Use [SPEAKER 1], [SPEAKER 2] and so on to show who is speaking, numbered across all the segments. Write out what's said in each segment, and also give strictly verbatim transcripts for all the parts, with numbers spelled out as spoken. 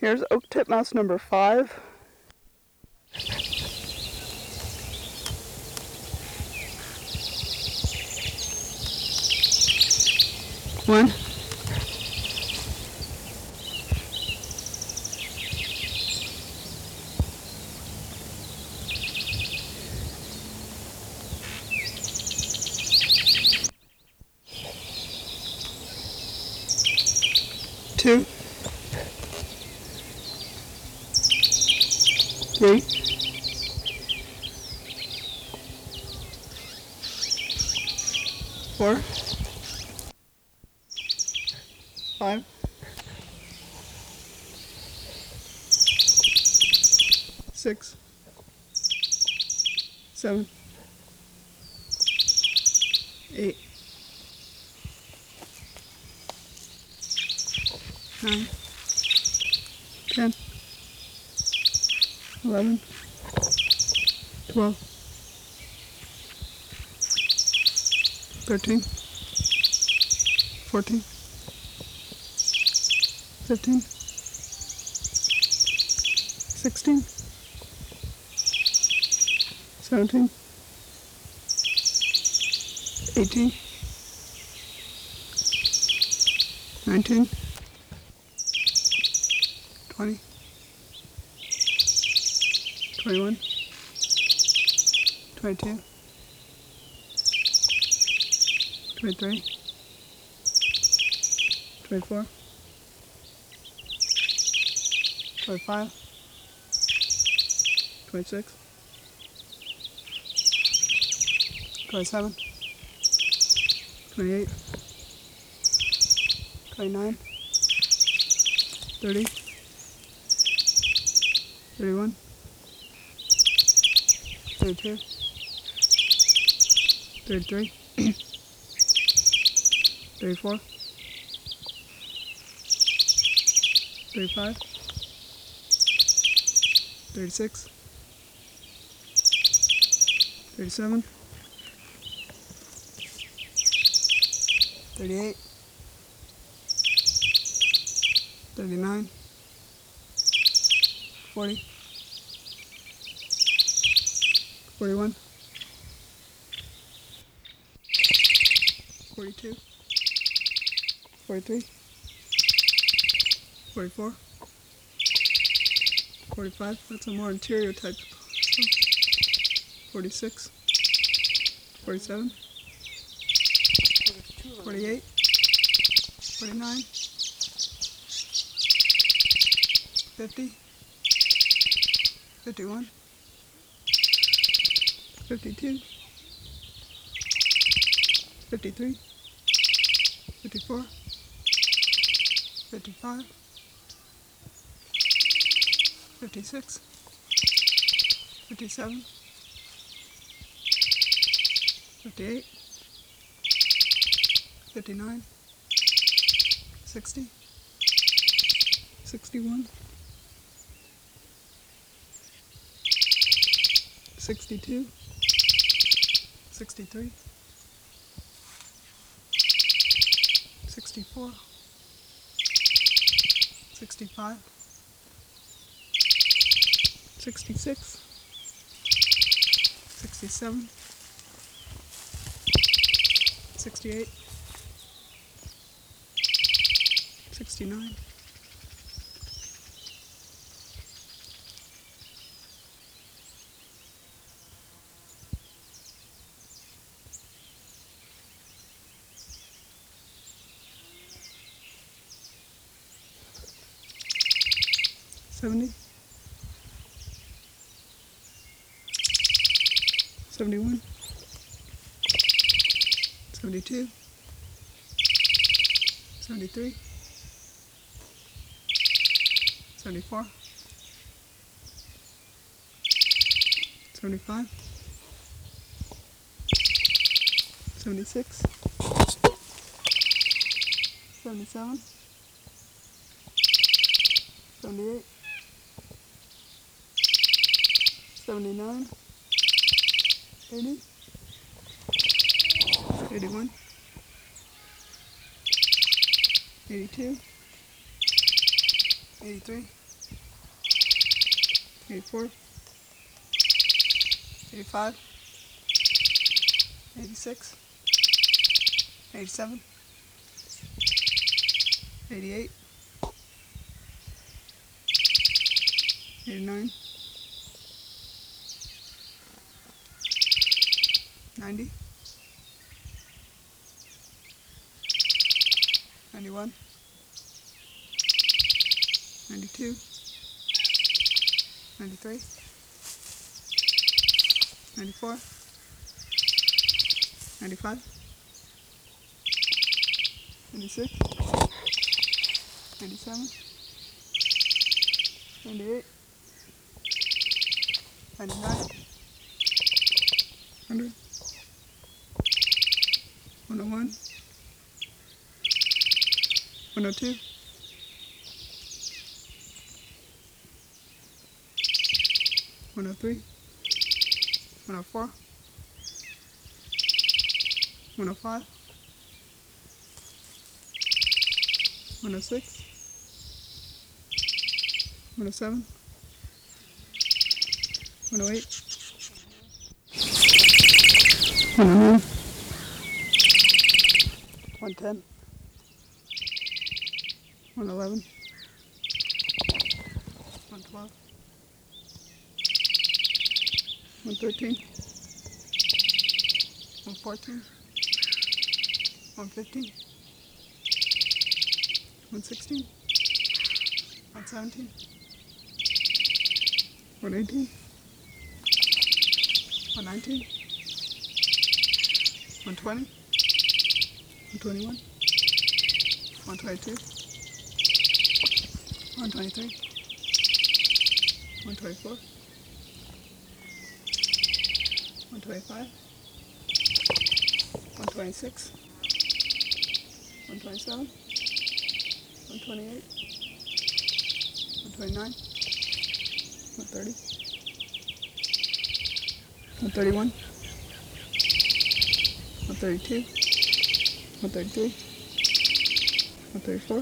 [SPEAKER 1] Here's oak titmouse number five. One. Two. Three. Four. Five. Six. Seven. Eight. Nine. Ten. Eleven. Twelve. Thirteen. Fourteen. Fifteen. Sixteen. Seventeen. Eighteen. Nineteen. Twenty. Twenty-one. Twenty-two. Twenty-three. Twenty-four. Twenty-five. Twenty-six. Twenty-seven. Twenty-eight. Twenty-nine. Thirty. Thirty-one. Thirty-two. Thirty-three. Thirty-four. Thirty-five. Thirty-six. Thirty-seven. Thirty-eight. Thirty-nine. Forty. Forty-one. Forty-two. Forty-three. Forty-four. Forty-five. That's a more interior type. Forty-six. Forty-seven. Forty-eight. Forty-nine. Fifty. Fifty-one. Fifty-two. Fifty-three. Fifty-four. Fifty-five. Fifty-six. Fifty-seven. Fifty-eight. Fifty-nine. Sixty. Sixty-one. Sixty-two. Sixty-three. Sixty-four. Sixty-five. Sixty-six. Sixty-seven. Sixty-eight. Sixty-nine. Seventy. Seventy-one. Seventy-two. Seventy-three. Seventy-four. Seventy-five. Seventy-six. Seventy-seven. Seventy-eight. Seventy-nine. Eighty. Eighty-one. Eighty-two. Eighty-three. eighty-four, eighty-five, eighty-six, eighty-seven, eighty-eight, eighty-nine, ninety, ninety-one, ninety-two, ninety-three, ninety-four, ninety-five, ninety-six, ninety-seven, ninety-eight, ninety-nine, one hundred, one oh one, one oh two, one oh three, one oh four, one oh five, one oh six, one oh seven, one oh eight, one oh nine, one ten, one eleven, one twelve, one thirteen, one fourteen, one fifteen, one sixteen, one seventeen, one eighteen, one nineteen, one twenty, one twenty-one, one twenty-two, one twenty-three, one twenty-four, one twenty-five, one twenty-six, one twenty-seven, one twenty-eight, one twenty-nine, one thirty, one thirty-one, one thirty-two, one thirty-three, one thirty-four,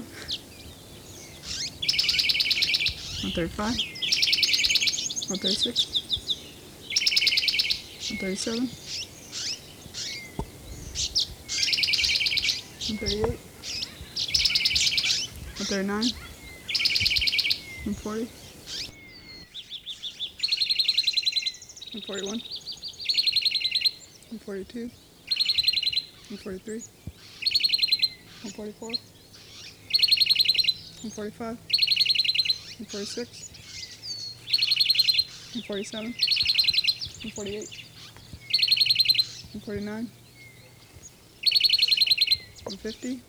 [SPEAKER 1] one thirty-five, one thirty-six, one thirty-seven, one thirty-eight, one thirty-nine, one forty, one forty-one, one forty-two, one forty-three, one forty-four, one forty-five, one forty-six, one forty-seven, one forty-eight, one forty-nine, one fifty,